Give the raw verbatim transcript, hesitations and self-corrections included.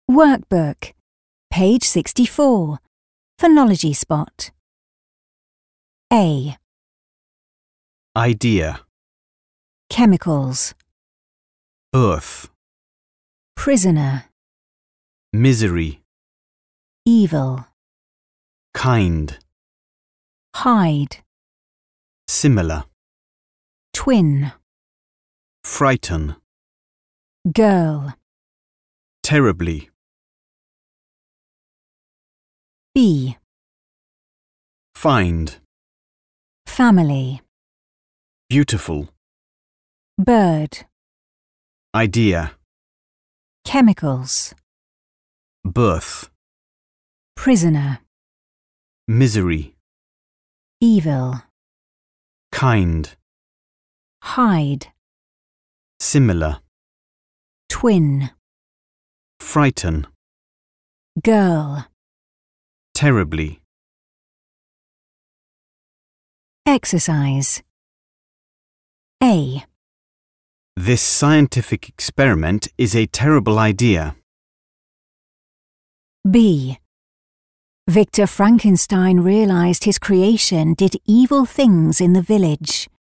Workbook, page sixty-four, Phonology Spot. A. Idea. Chemicals. Earth. Prisoner. Misery. Evil. Kind. Hide. Similar. Twin. Frighten. Girl. Terribly. B. Find. Family. Beautiful. Bird. Idea. Chemicals. Birth. Prisoner. Misery. Evil. Kind. Hide. Similar. Twin. Frighten. Girl. Terribly. Exercise. A. This scientific experiment is a terrible idea. B. Victor Frankenstein realized his creation did evil things in the village.